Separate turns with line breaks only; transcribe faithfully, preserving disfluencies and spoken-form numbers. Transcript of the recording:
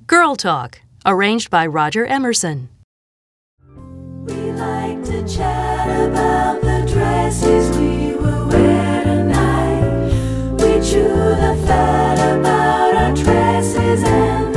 Girl Talk, arranged by Roger Emerson.
We like to chat about the dresses we will wear tonight. We chew the fat about our dresses and